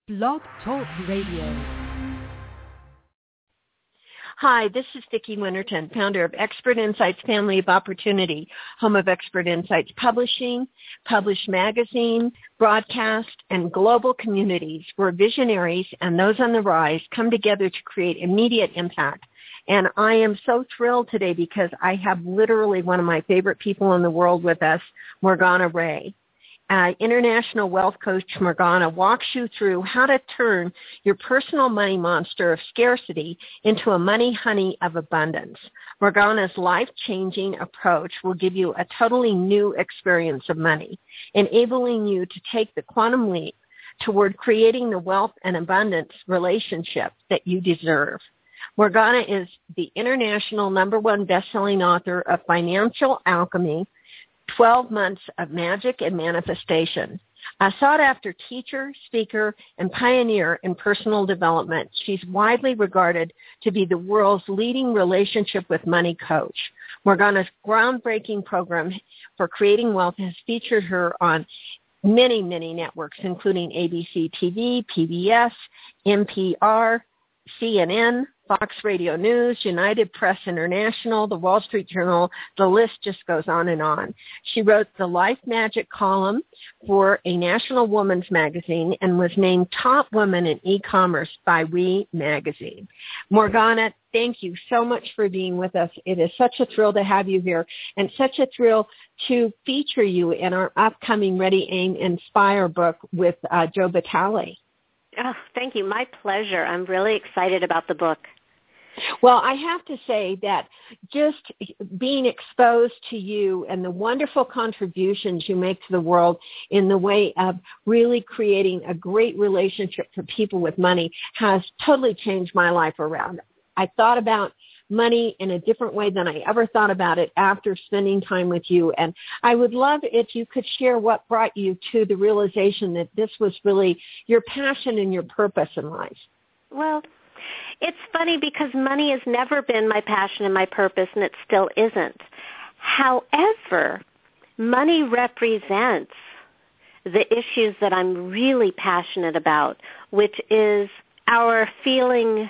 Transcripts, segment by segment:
Blog Talk Radio. Hi, this is Vicki Winterton, founder of Expert Insights Family of Opportunity, home of Expert Insights Publishing, Publish Magazine, broadcast, and global communities where visionaries and those on the rise come together to create immediate impact. And I am so thrilled today because I have literally one of my favorite people in the world with us, Morgana Ray. International wealth coach Morgana walks you through how to turn your personal money monster of scarcity into a money honey of abundance. Morgana's life-changing approach will give you a totally new experience of money, enabling you to take the quantum leap toward creating the wealth and abundance relationship that you deserve. Morgana is the international #1 best-selling author of Financial Alchemy, 12 Months of Magic and Manifestation. A sought-after teacher, speaker, and pioneer in personal development, she's widely regarded to be the world's leading relationship with money coach. Morgana's groundbreaking program for creating wealth has featured her on many, many networks, including ABC TV, PBS, NPR, CNN, Fox Radio News, United Press International, The Wall Street Journal. The list just goes on and on. She wrote the Life Magic column for a national women's magazine and was named Top Woman in E-Commerce by We Magazine. Morgana, thank you so much for being with us. It is such a thrill to have you here and such a thrill to feature you in our upcoming Ready, Aim, Inspire book with Joe Vitale. Oh, thank you. My pleasure. I'm really excited about the book. Well, I have to say that just being exposed to you and the wonderful contributions you make to the world in the way of really creating a great relationship for people with money has totally changed my life around. I thought about money in a different way than I ever thought about it after spending time with you. And I would love if you could share what brought you to the realization that this was really your passion and your purpose in life. Well, it's funny because money has never been my passion and my purpose, and it still isn't. However, money represents the issues that I'm really passionate about, which is our feeling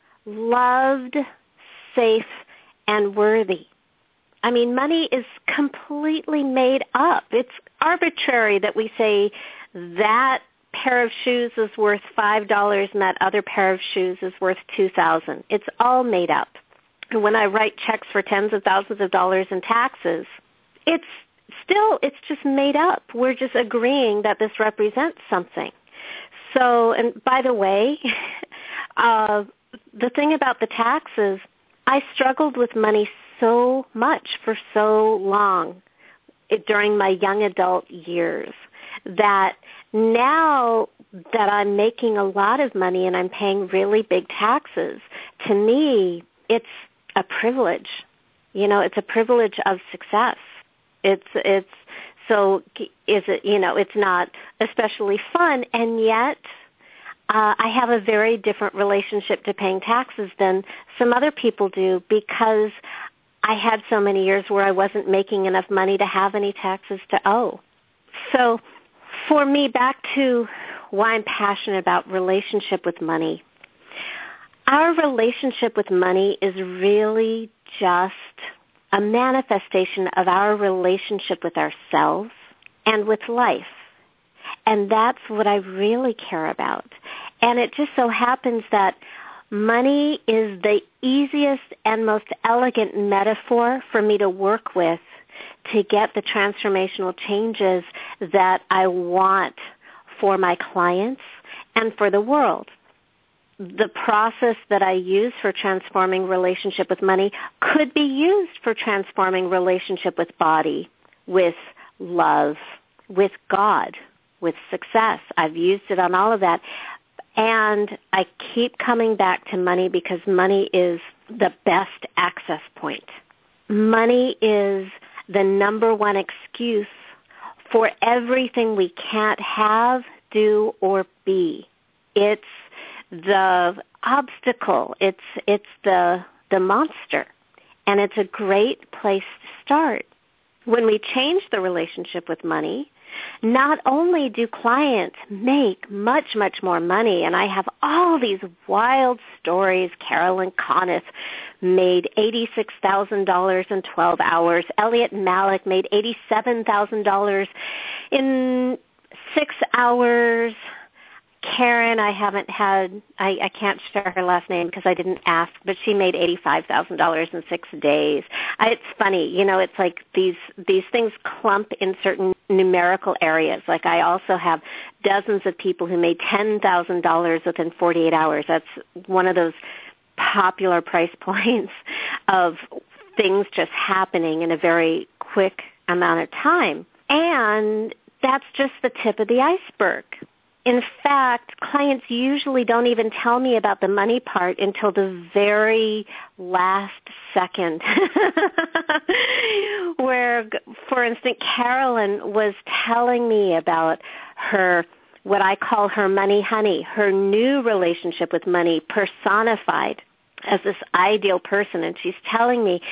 loved, safe, and worthy. I mean, money is completely made up. It's arbitrary that we say that pair of shoes is worth $5 and that other pair of shoes is worth $2,000. It's all made up. And when I write checks for tens of thousands of dollars in taxes, it's just made up. We're just agreeing that this represents something. So, and by the way, the thing about the taxes, I struggled with money so much for so long during my young adult years that now that I'm making a lot of money and I'm paying really big taxes, to me, it's a privilege. You know, it's a privilege of success. It's not especially fun, and yet I have a very different relationship to paying taxes than some other people do because I had so many years where I wasn't making enough money to have any taxes to owe. So for me, back to why I'm passionate about relationship with money. Our relationship with money is really just a manifestation of our relationship with ourselves and with life. And that's what I really care about. And it just so happens that money is the easiest and most elegant metaphor for me to work with to get the transformational changes that I want for my clients and for the world. The process that I use for transforming relationship with money could be used for transforming relationship with body, with love, with God, with success. I've used it on all of that. And I keep coming back to money because money is the best access point. Money is the #1 excuse for everything we can't have, do, or be. It's the obstacle. It's the monster. And it's a great place to start. When we change the relationship with money, not only do clients make much, much more money, and I have all these wild stories. Carolyn Conniff made $86,000 in 12 hours. Elliot Malik made $87,000 in 6 hours. Karen, I can't share her last name because I didn't ask, but she made $85,000 in 6 days. It's funny, it's like these things clump in certain numerical areas. Like I also have dozens of people who made $10,000 within 48 hours. That's one of those popular price points of things just happening in a very quick amount of time. And that's just the tip of the iceberg. In fact, clients usually don't even tell me about the money part until the very last second. Where, for instance, Carolyn was telling me about her, what I call her money honey, her new relationship with money personified as this ideal person. And she's telling me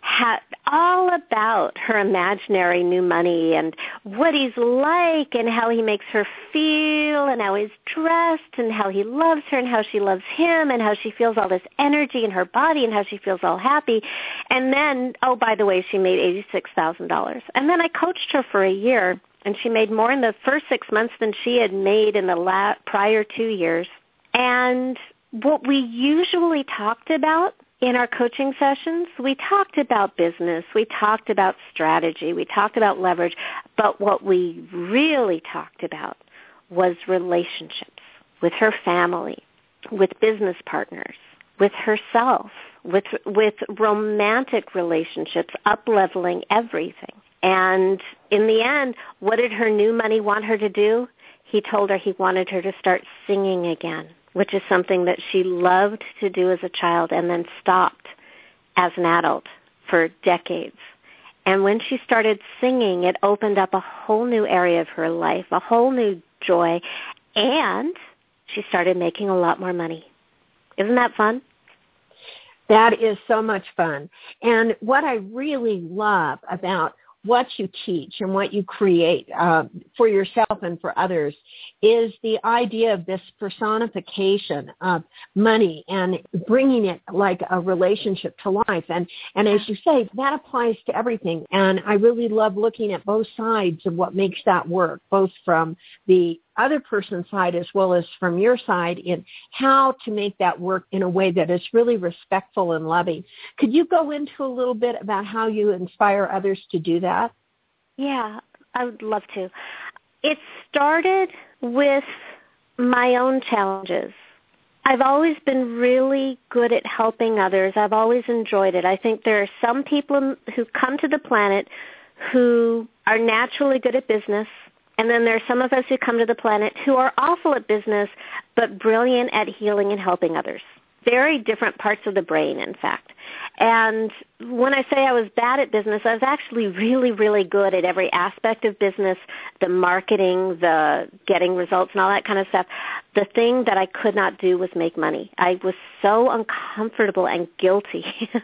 all about her imaginary new money and what he's like and how he makes her feel and how he's dressed and how he loves her and how she loves him and how she feels all this energy in her body and how she feels all happy. And then, oh, by the way, she made $86,000. And then I coached her for a year, and she made more in the first 6 months than she had made in the prior 2 years. And what we usually talked about in our coaching sessions, we talked about business, we talked about strategy, we talked about leverage, but what we really talked about was relationships with her family, with business partners, with herself, with romantic relationships, up-leveling everything. And in the end, what did her new money want her to do? He told her he wanted her to start singing again, which is something that she loved to do as a child and then stopped as an adult for decades. And when she started singing, it opened up a whole new area of her life, a whole new joy, and she started making a lot more money. Isn't that fun? That is so much fun. And what I really love about what you teach and what you create for yourself and for others is the idea of this personification of money and bringing it like a relationship to life. And as you say, that applies to everything. And I really love looking at both sides of what makes that work, both from the other person's side as well as from your side, in how to make that work in a way that is really respectful and loving. Could you go into a little bit about how you inspire others to do that? Yeah, I would love to. It started with my own challenges. I've always been really good at helping others. I've always enjoyed it. I think there are some people who come to the planet who are naturally good at business, and then there are some of us who come to the planet who are awful at business but brilliant at healing and helping others. Very different parts of the brain, in fact. And when I say I was bad at business, I was actually really, really good at every aspect of business, the marketing, the getting results and all that kind of stuff. The thing that I could not do was make money. I was so uncomfortable and guilty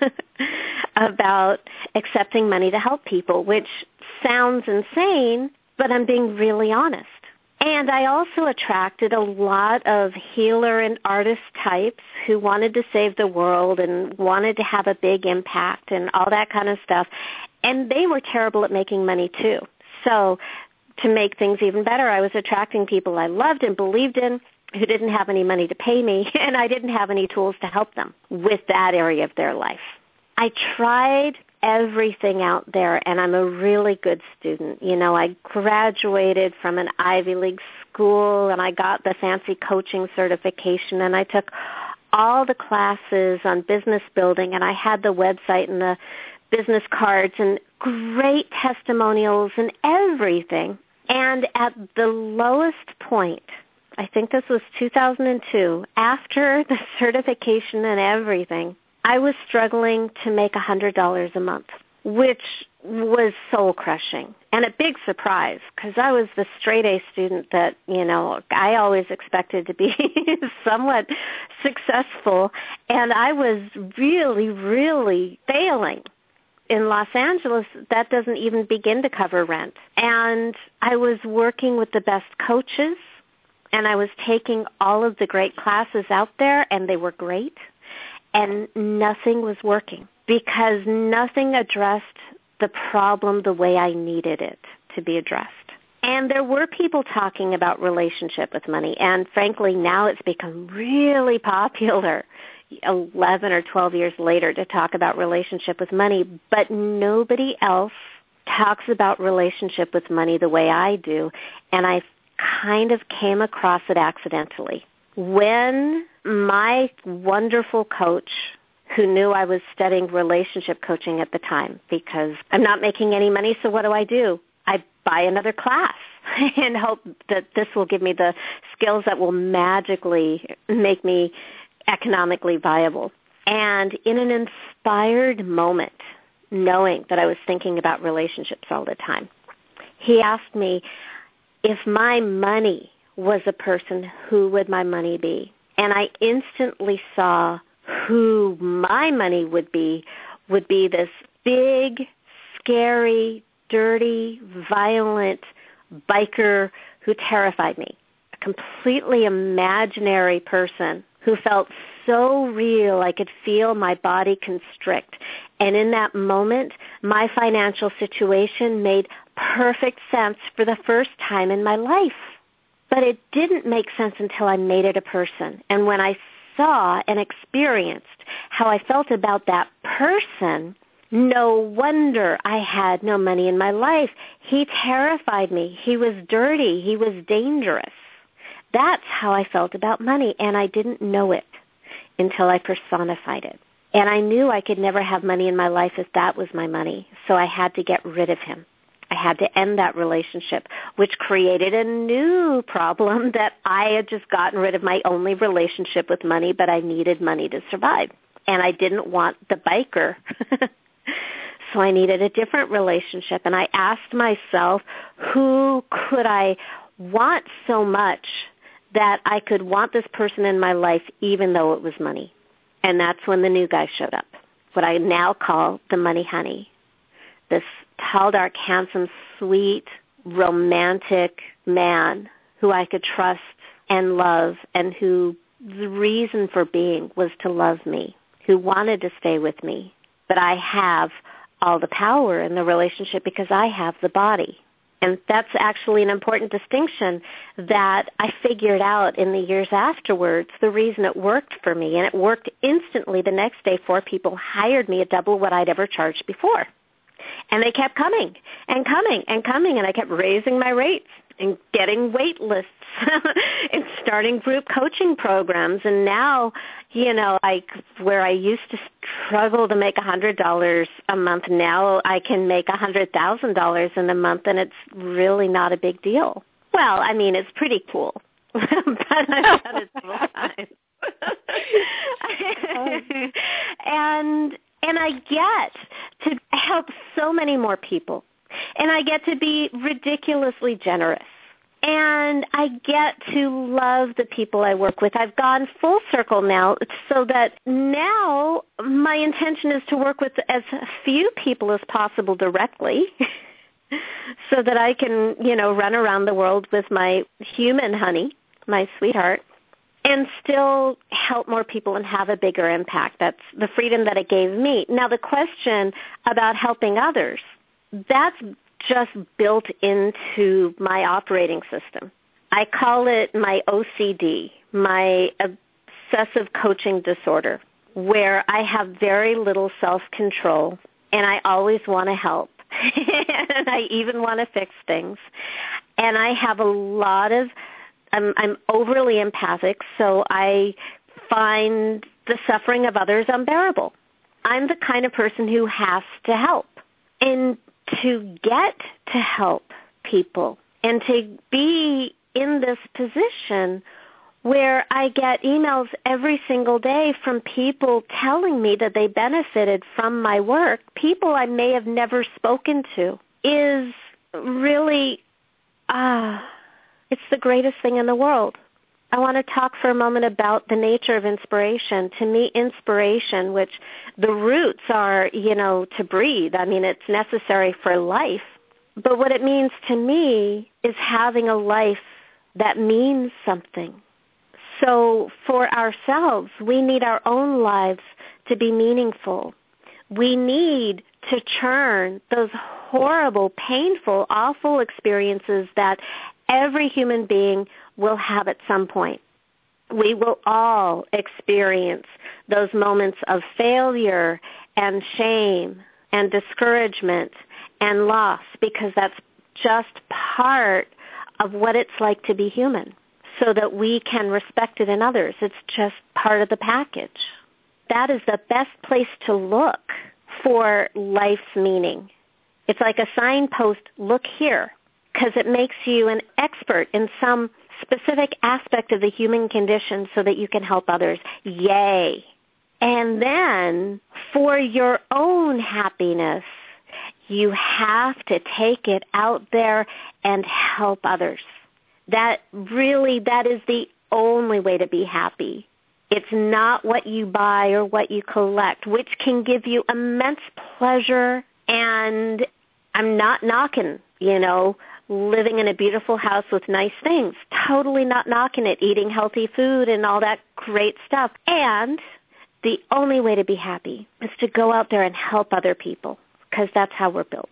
about accepting money to help people, which sounds insane, but I'm being really honest. And I also attracted a lot of healer and artist types who wanted to save the world and wanted to have a big impact and all that kind of stuff. And they were terrible at making money too. So to make things even better, I was attracting people I loved and believed in who didn't have any money to pay me, and I didn't have any tools to help them with that area of their life. I tried everything out there, and I'm a really good student. You know, I graduated from an Ivy League school, and I got the fancy coaching certification, and I took all the classes on business building, and I had the website and the business cards and great testimonials and everything. And at the lowest point, I think this was 2002, after the certification and everything, I was struggling to make $100 a month, which was soul-crushing and a big surprise because I was the straight-A student that, you know, I always expected to be somewhat successful, and I was really, really failing. in Los Angeles, that doesn't even begin to cover rent. And I was working with the best coaches, and I was taking all of the great classes out there, and they were great, and nothing was working because nothing addressed the problem the way I needed it to be addressed. And there were people talking about relationship with money, and frankly, now it's become really popular 11 or 12 years later to talk about relationship with money, but nobody else talks about relationship with money the way I do, and I kind of came across it accidentally. When my wonderful coach, who knew I was studying relationship coaching at the time, because I'm not making any money, so what do? I buy another class and hope that this will give me the skills that will magically make me economically viable. And in an inspired moment, knowing that I was thinking about relationships all the time, he asked me, if my money was a person, who would my money be? And I instantly saw who my money would be this big, scary, dirty, violent biker who terrified me, a completely imaginary person who felt so real I could feel my body constrict. And in that moment, my financial situation made perfect sense for the first time in my life. But it didn't make sense until I made it a person. And when I saw and experienced how I felt about that person, no wonder I had no money in my life. He terrified me. He was dirty. He was dangerous. That's how I felt about money, and I didn't know it until I personified it. And I knew I could never have money in my life if that was my money, so I had to get rid of him. I had to end that relationship, which created a new problem that I had just gotten rid of my only relationship with money, but I needed money to survive. And I didn't want the biker. So I needed a different relationship. And I asked myself, who could I want so much that I could want this person in my life even though it was money? And that's when the new guy showed up, what I now call the money honey. This tall, dark, handsome, sweet, romantic man who I could trust and love, and who the reason for being was to love me, who wanted to stay with me. But I have all the power in the relationship because I have the body. And that's actually an important distinction that I figured out in the years afterwards, the reason it worked for me. And it worked instantly. The next day, 4 people hired me at double what I'd ever charged before. And they kept coming and coming and coming, and I kept raising my rates and getting wait lists and starting group coaching programs. And now, where I used to struggle to make $100 a month, now I can make $100,000 in a month, and it's really not a big deal. Well, I mean, it's pretty cool, but I've done it several times. And I get to help so many more people. And I get to be ridiculously generous. And I get to love the people I work with. I've gone full circle now, so that now my intention is to work with as few people as possible directly so that I can, run around the world with my human honey, my sweetheart, and still help more people and have a bigger impact. That's the freedom that it gave me. Now, the question about helping others, that's just built into my operating system. I call it my OCD, my obsessive coaching disorder, where I have very little self-control, and I always want to help, and I even want to fix things. And I have a lot of I'm overly empathic, so I find the suffering of others unbearable. I'm the kind of person who has to help. And to get to help people and to be in this position where I get emails every single day from people telling me that they benefited from my work, people I may have never spoken to, is really, it's the greatest thing in the world. I want to talk for a moment about the nature of inspiration. To me, inspiration, which the roots are, to breathe. I mean, it's necessary for life. But what it means to me is having a life that means something. So for ourselves, we need our own lives to be meaningful. We need to churn those horrible, painful, awful experiences that every human being will have at some point. We will all experience those moments of failure and shame and discouragement and loss, because that's just part of what it's like to be human, so that we can respect it in others. It's just part of the package. That is the best place to look for life's meaning. It's like a signpost, look here, because it makes you an expert in some specific aspect of the human condition so that you can help others. Yay. And then for your own happiness, you have to take it out there and help others. That is the only way to be happy. It's not what you buy or what you collect, which can give you immense pleasure. And I'm not knocking, living in a beautiful house with nice things. Totally not knocking it, eating healthy food and all that great stuff. And the only way to be happy is to go out there and help other people, because that's how we're built.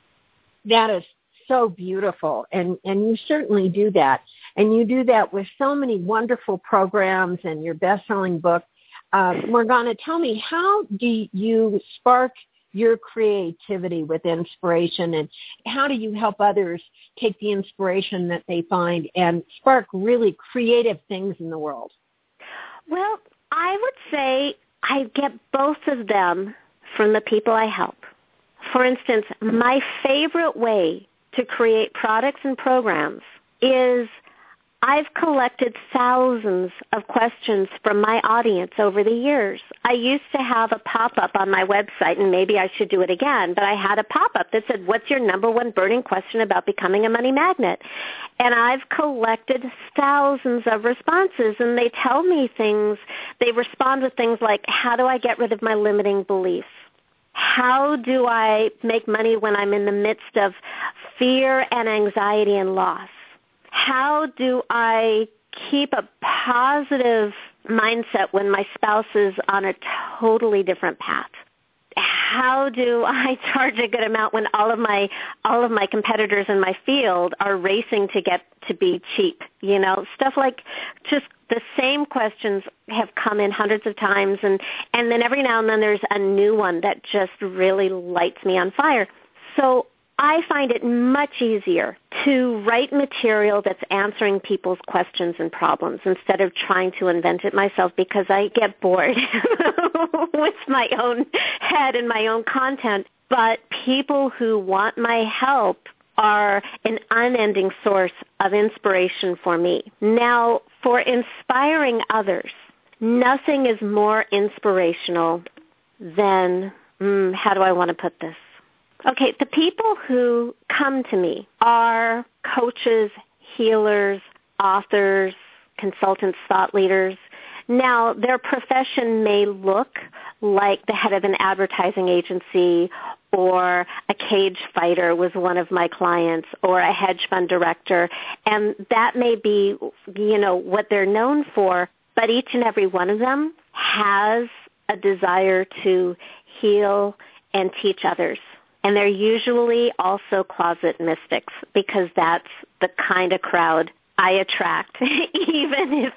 That is so beautiful, and you certainly do that. And you do that with so many wonderful programs and your best-selling book. Morgana, tell me, how do you spark your creativity with inspiration, and how do you help others take the inspiration that they find and spark really creative things in the world? Well, I would say I get both of them from the people I help. For instance, my favorite way to create products and programs is I've collected thousands of questions from my audience over the years. I used to have a pop-up on my website, and maybe I should do it again, but I had a pop-up that said, what's your number one burning question about becoming a money magnet? And I've collected thousands of responses, and they tell me things. They respond with things like, how do I get rid of my limiting beliefs? How do I make money when I'm in the midst of fear and anxiety and loss? How do I keep a positive mindset when my spouse is on a totally different path? How do I charge a good amount when all of my competitors in my field are racing to get to be cheap? Stuff like just the same questions have come in hundreds of times, and then every now and then there's a new one that just really lights me on fire. So I find it much easier to write material that's answering people's questions and problems instead of trying to invent it myself, because I get bored with my own head and my own content. But people who want my help are an unending source of inspiration for me. Now, for inspiring others, nothing is more inspirational than, how do I want to put this? Okay, the people who come to me are coaches, healers, authors, consultants, thought leaders. Now, their profession may look like the head of an advertising agency, or a cage fighter was one of my clients, or a hedge fund director, and that may be, what they're known for, but each and every one of them has a desire to heal and teach others. And they're usually also closet mystics, because that's the kind of crowd I attract, even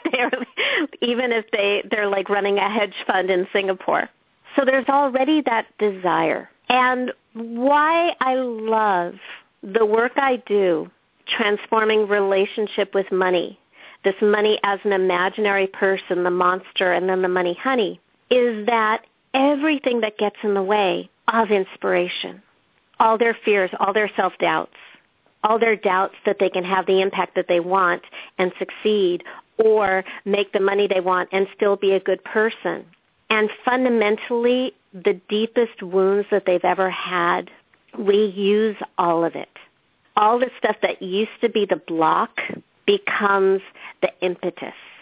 if they're like running a hedge fund in Singapore. So there's already that desire. And why I love the work I do, transforming relationship with money, this money as an imaginary person, the monster, and then the money honey, is that everything that gets in the way of inspiration, all their fears, all their self-doubts, all their doubts that they can have the impact that they want and succeed, or make the money they want and still be a good person. And fundamentally, the deepest wounds that they've ever had, we use all of it. All the stuff that used to be the block becomes the impetus.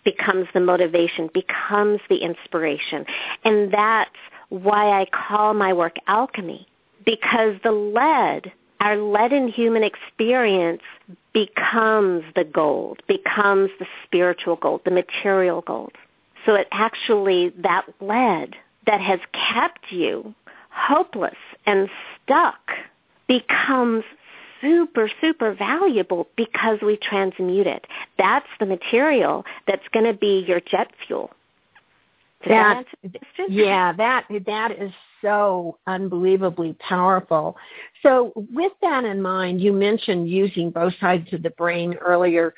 becomes the motivation, becomes the inspiration. And that's why I call my work alchemy, because the lead, our lead in human experience, becomes the gold, becomes the spiritual gold, the material gold. So it actually, that lead that has kept you hopeless and stuck becomes super, super valuable because we transmute it. That's the material that's going to be your jet fuel. That is so unbelievably powerful. So with that in mind, you mentioned using both sides of the brain earlier.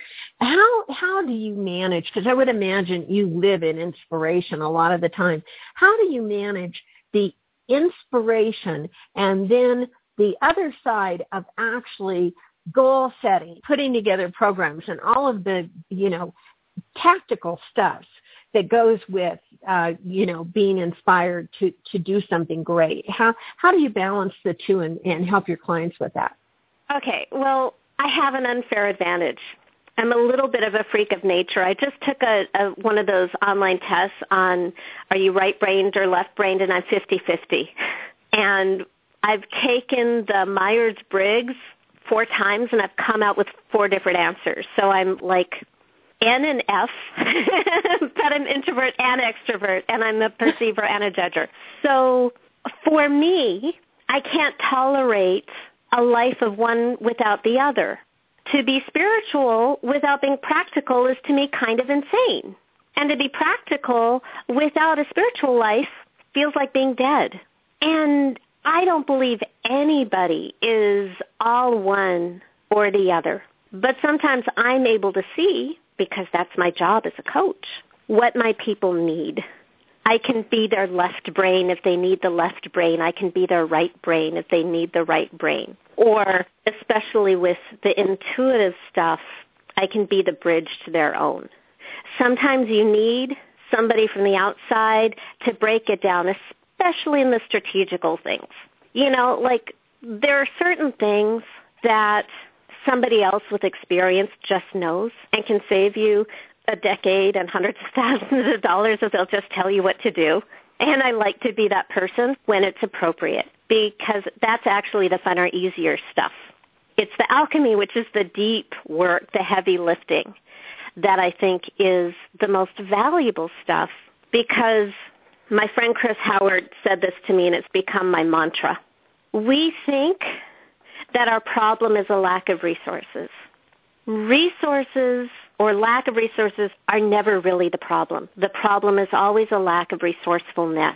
How do you manage, because I would imagine you live in inspiration a lot of the time. How do you manage the inspiration and then the other side of actually goal setting, putting together programs and all of the, tactical stuff that goes with, being inspired to do something great? How do you balance the two and help your clients with that? Okay, well, I have an unfair advantage. I'm a little bit of a freak of nature. I just took one of those online tests on are you right-brained or left-brained, and I'm 50-50. And I've taken the Myers-Briggs 4 times, and I've come out with 4 different answers. So I'm like N and F, but I'm introvert and extrovert, and I'm a perceiver and a judger. So for me, I can't tolerate a life of one without the other. To be spiritual without being practical is to me kind of insane. And to be practical without a spiritual life feels like being dead. And I don't believe anybody is all one or the other. But sometimes I'm able to see, because that's my job as a coach, what my people need. I can be their left brain if they need the left brain. I can be their right brain if they need the right brain. Or, especially with the intuitive stuff, I can be the bridge to their own. Sometimes you need somebody from the outside to break it down, especially in the strategical things. Like there are certain things that somebody else with experience just knows and can save you a decade and hundreds of thousands of dollars if they'll just tell you what to do. And I like to be that person when it's appropriate, because that's actually the funner, easier stuff. It's the alchemy, which is the deep work, the heavy lifting, that I think is the most valuable stuff, because my friend Chris Howard said this to me, and it's become my mantra. We think that our problem is a lack of resources. Resources or lack of resources are never really the problem. The problem is always a lack of resourcefulness.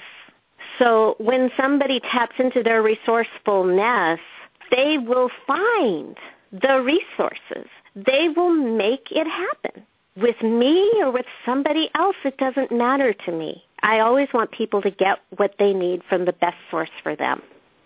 So when somebody taps into their resourcefulness, they will find the resources. They will make it happen. With me or with somebody else, it doesn't matter to me. I always want people to get what they need from the best source for them.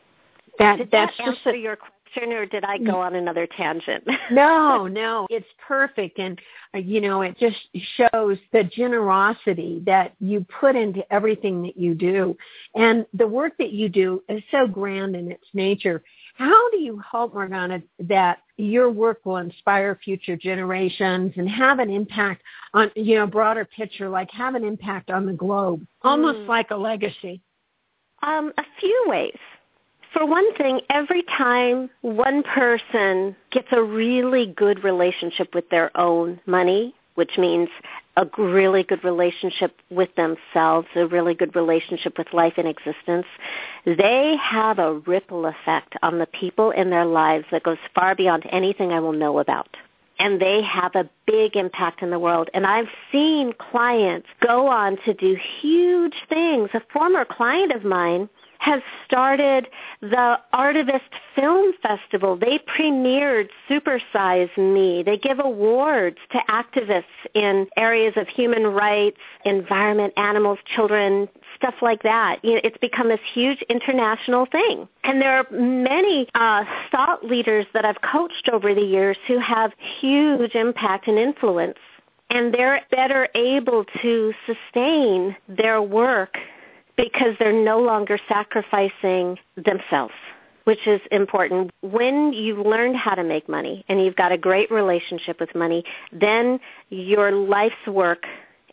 Did that answer your question, or did I go on another tangent? No, it's perfect. And, it just shows the generosity that you put into everything that you do. And the work that you do is so grand in its nature. How do you hope, Morgana, that your work will inspire future generations and have an impact on, broader picture, like have an impact on the globe, almost like a legacy? A few ways. For one thing, every time one person gets a really good relationship with their own money, which means a really good relationship with themselves, a really good relationship with life and existence, they have a ripple effect on the people in their lives that goes far beyond anything I will know about. And they have a big impact in the world. And I've seen clients go on to do huge things. A former client of mine has started the Artivist Film Festival. They premiered Super Size Me. They give awards to activists in areas of human rights, environment, animals, children, stuff like that. It's become this huge international thing. And there are many thought leaders that I've coached over the years who have huge impact and influence. And they're better able to sustain their work because they're no longer sacrificing themselves, which is important. When you've learned how to make money and you've got a great relationship with money, then your life's work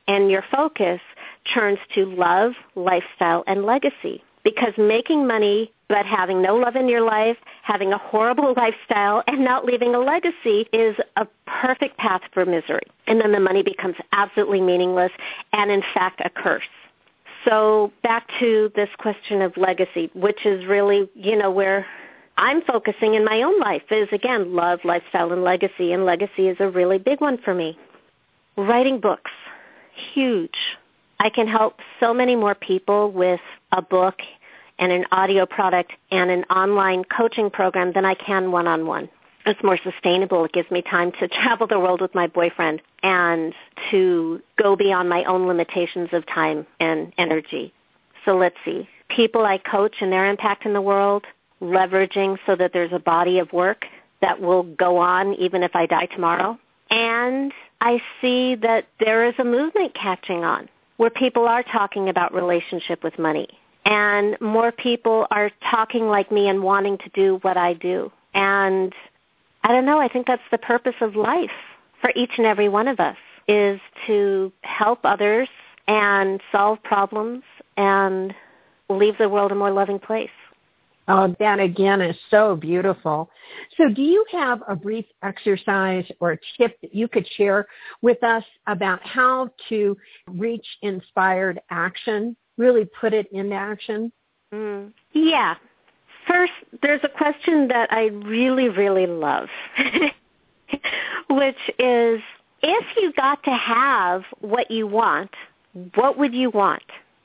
and your focus turns to love, lifestyle, and legacy. Because making money but having no love in your life, having a horrible lifestyle, and not leaving a legacy is a perfect path for misery. And then the money becomes absolutely meaningless and, in fact, a curse. So back to this question of legacy, which is really, where I'm focusing in my own life is, again, love, lifestyle, and legacy. And legacy is a really big one for me. Writing books, huge. I can help so many more people with a book and an audio product and an online coaching program than I can one-on-one. It's more sustainable. It gives me time to travel the world with my boyfriend and to go beyond my own limitations of time and energy. So let's see. People I coach and their impact in the world, leveraging so that there's a body of work that will go on even if I die tomorrow. And I see that there is a movement catching on where people are talking about relationship with money. And more people are talking like me and wanting to do what I do. And I don't know, I think that's the purpose of life for each and every one of us, is to help others and solve problems and leave the world a more loving place. Oh, that again is so beautiful. So do you have a brief exercise or a tip that you could share with us about how to reach inspired action? Really put it into action? Yeah. First, there's a question that I really, really love, which is, if you got to have what you want, what would you want?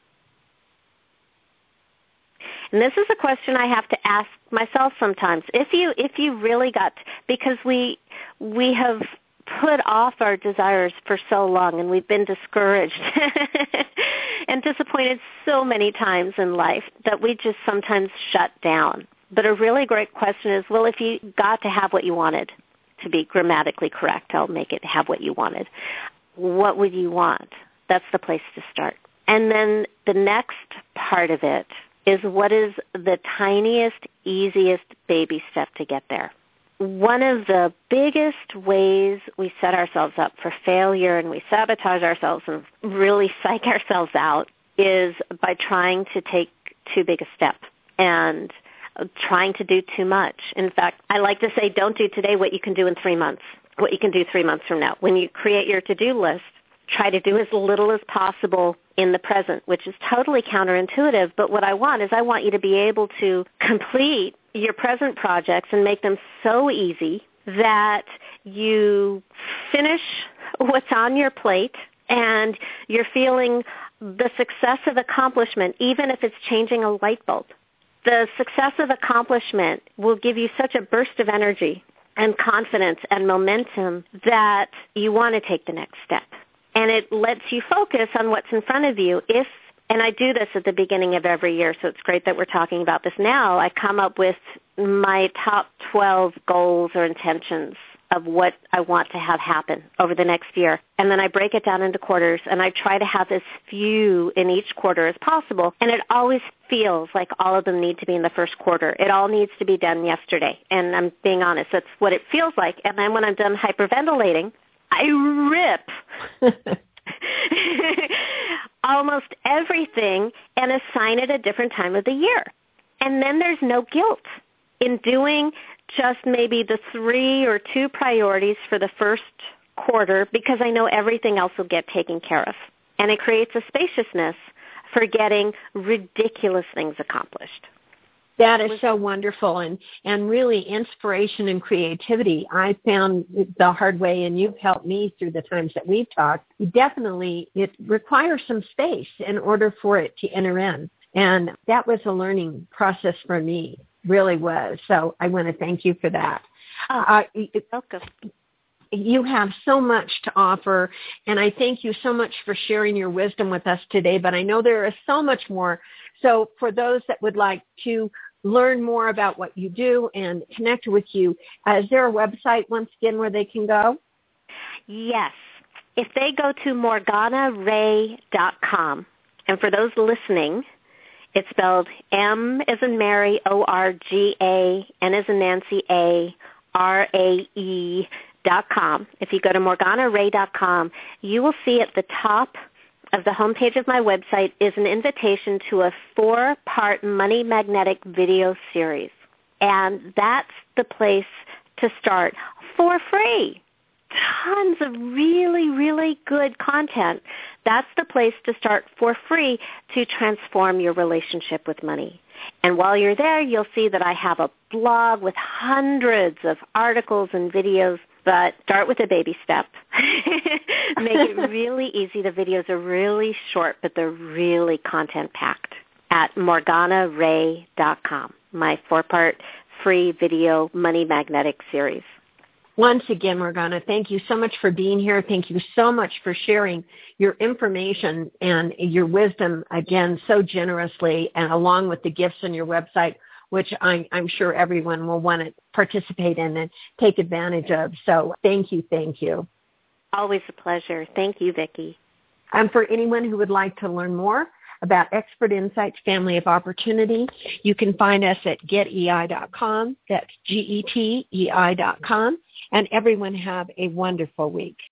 And this is a question I have to ask myself sometimes. If you really got, because we have put off our desires for so long, and we've been discouraged and disappointed so many times in life that we just sometimes shut down. But a really great question is, well, if you got to have what you wanted, to be grammatically correct, I'll make it have what you wanted, what would you want? That's the place to start. And then the next part of it is, what is the tiniest, easiest baby step to get there? One of the biggest ways we set ourselves up for failure and we sabotage ourselves and really psych ourselves out is by trying to take too big a step and trying to do too much. In fact, I like to say, don't do today what you can do in 3 months, what you can do 3 months from now. When you create your to-do list, try to do as little as possible in the present, which is totally counterintuitive. But what I want is, I want you to be able to complete your present projects and make them so easy that you finish what's on your plate and you're feeling the success of accomplishment, even if it's changing a light bulb. The success of accomplishment will give you such a burst of energy and confidence and momentum that you want to take the next step. And it lets you focus on what's in front of you. And I do this at the beginning of every year, so it's great that we're talking about this now. I come up with my top 12 goals or intentions of what I want to have happen over the next year. And then I break it down into quarters, and I try to have as few in each quarter as possible. And it always feels like all of them need to be in the first quarter. It all needs to be done yesterday. And I'm being honest, that's what it feels like. And then when I'm done hyperventilating, I rip almost everything and assign it a different time of the year. And then there's no guilt in doing just maybe the 3 or 2 priorities for the first quarter, because I know everything else will get taken care of. And it creates a spaciousness for getting ridiculous things accomplished. That is so wonderful, and really inspiration and creativity. I found the hard way, and you've helped me through the times that we've talked. Definitely, it requires some space in order for it to enter in. And that was a learning process for me, really was. So I want to thank you for that. Welcome. You have so much to offer, and I thank you so much for sharing your wisdom with us today, but I know there is so much more. So for those that would like to learn more about what you do and connect with you, is there a website, once again, where they can go? Yes. If they go to MorganaRay.com, and for those listening, it's spelled M as in Mary, O-R-G-A, N as in Nancy, A, R-A-E.com. If you go to MorganaRay.com, you will see at the top of the homepage of my website is an invitation to a 4-part Money Magnetic video series. And that's the place to start for free. Tons of really, really good content. That's the place to start for free to transform your relationship with money. And while you're there, you'll see that I have a blog with hundreds of articles and videos, but start with a baby step. Make it really easy. The videos are really short, but they're really content-packed at MorganaRay.com, my 4-part free video Money Magnetic series. Once again, Morgana, thank you so much for being here. Thank you so much for sharing your information and your wisdom, again, so generously, and along with the gifts on your website, which I'm sure everyone will want to participate in and take advantage of. So thank you, thank you. Always a pleasure. Thank you, Vicki. And for anyone who would like to learn more about Expert Insights Family of Opportunity, you can find us at getei.com. That's GETEI.com. And everyone have a wonderful week.